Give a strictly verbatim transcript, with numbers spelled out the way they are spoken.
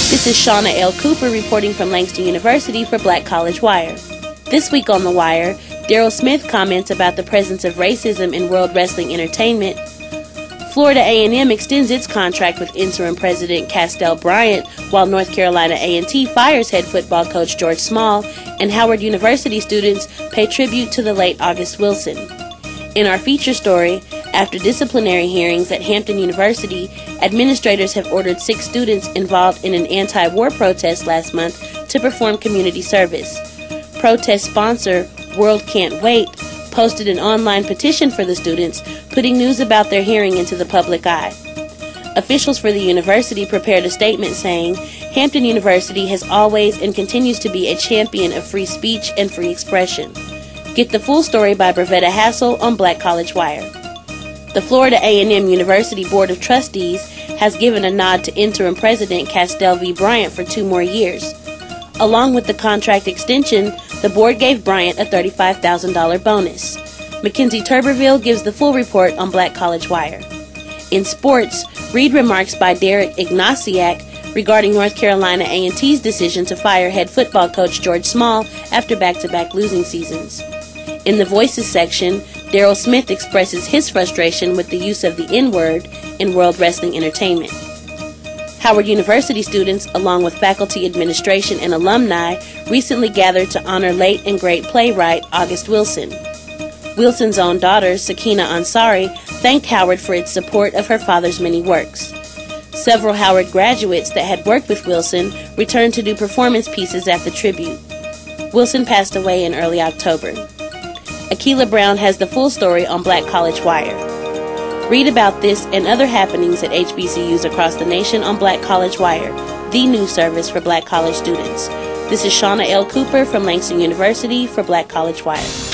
This is Shauna L. Cooper reporting from Langston University for Black College Wire. This week on The Wire, Daryl Smith comments about the presence of racism in World Wrestling Entertainment. Florida A and M extends its contract with interim president Castell Bryant, while North Carolina A and T fires head football coach George Small, and Howard University students pay tribute to the late August Wilson. In our feature story, after disciplinary hearings at Hampton University, administrators have ordered six students involved in an anti-war protest last month to perform community service. Protest sponsor World Can't Wait posted an online petition for the students, putting news about their hearing into the public eye. Officials for the university prepared a statement saying, Hampton University has always and continues to be a champion of free speech and free expression. Get the full story by Bravetta Hassel on Black College Wire. The Florida A and M University Board of Trustees has given a nod to interim president Castell V. Bryant for two more years. Along with the contract extension, the board gave Bryant a thirty-five thousand dollars bonus. Mackenzie Turberville gives the full report on Black College Wire. In sports, read remarks by Derek Ignasiak regarding North Carolina A and T's decision to fire head football coach George Small after back-to-back losing seasons. In the Voices section, Daryl Smith expresses his frustration with the use of the N-word in World Wrestling Entertainment. Howard University students, along with faculty, administration, and alumni, recently gathered to honor late and great playwright August Wilson. Wilson's own daughter, Sakina Ansari, thanked Howard for its support of her father's many works. Several Howard graduates that had worked with Wilson returned to do performance pieces at the tribute. Wilson passed away in early October. Akila Brown has the full story on Black College Wire. Read about this and other happenings at H B C Us across the nation on Black College Wire, the news service for Black college students. This is Shauna L. Cooper from Langston University for Black College Wire.